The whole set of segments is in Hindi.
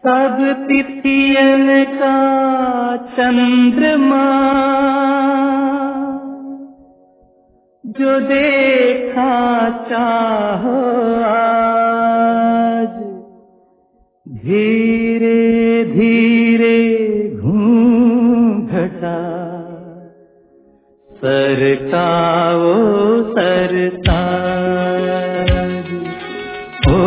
सब तिथियन का चंद्रमा जो देखा चाहो आज, धीरे धीरे घूंघटा सरकाओ सरताज। ओ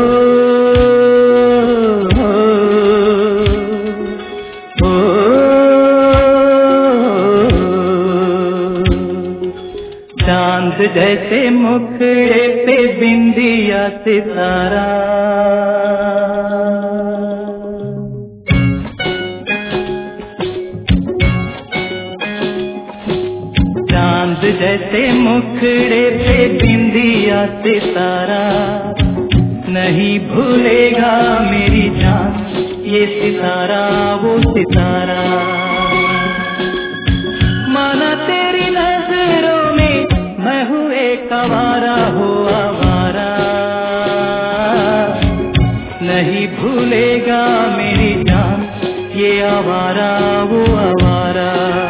चांद जैसे मुखड़े पे बिंदिया सितारा, चांद जैसे मुखड़े पे बिंदिया सितारा, नहीं भूलेगा मेरी जान ये सितारा वो सितारा। माना तेरी नजरों में मैं हूँ एक आवारा हो आवारा, नहीं भूलेगा मेरी जान ये आवारा वो आवारा।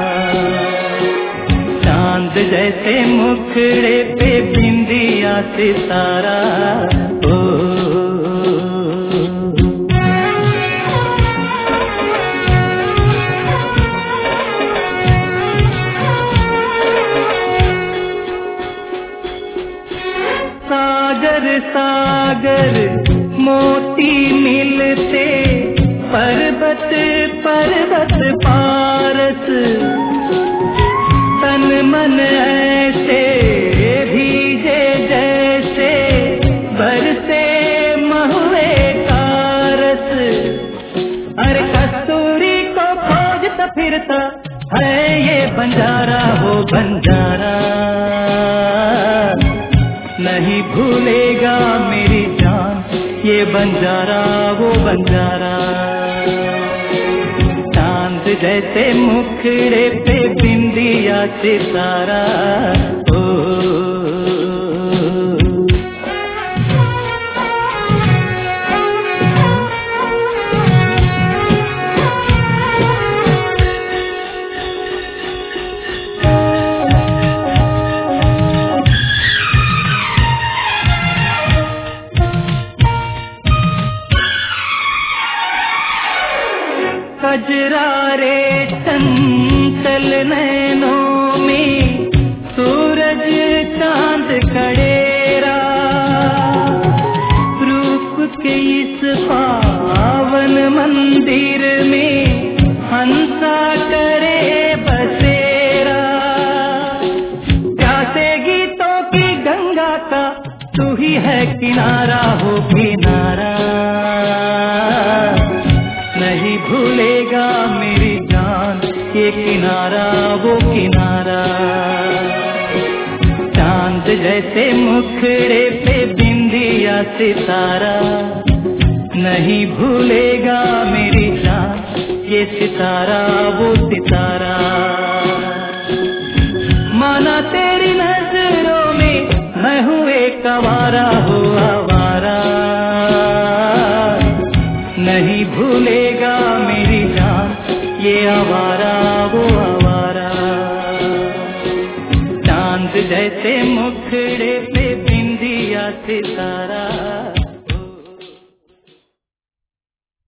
चांद जैसे मुखड़े पे बिंदिया सितारा, ओ सागर सागर मोती मिलते पर्वत पर्वत पारस, तन मन ऐसे भीगे जैसे बरसे महुए का रस। अरे कस्तूरी को खोजता फिरता है ये बंजारा हो बंजारा, नहीं भूलेगा मेरी जान ये बंजारा वो बंजारा। चांद जैसे मुखड़े पे बिंदिया सितारा, ओ कजरारे चंचल नैनों में सूरज चांद खड़ेरा, रूप के इस पावन मंदिर में हंसा करे बसेरा। प्यासे गीतों की गंगा का तू ही है किनारा हो किनारा, नहीं भूलेगा मेरी जान ये किनारा वो किनारा। चांद जैसे मुखड़े पे बिंदिया सितारा, नहीं भूलेगा मेरी जान ये सितारा वो सितारा। माना तेरी नजरों में मैं हूँ एक आवारा हो आवारा, नहीं भूलेगा मेरी जान ये आवारा वो आवारा। चांद जैसे मुखड़े पे बिंदिया सितारा,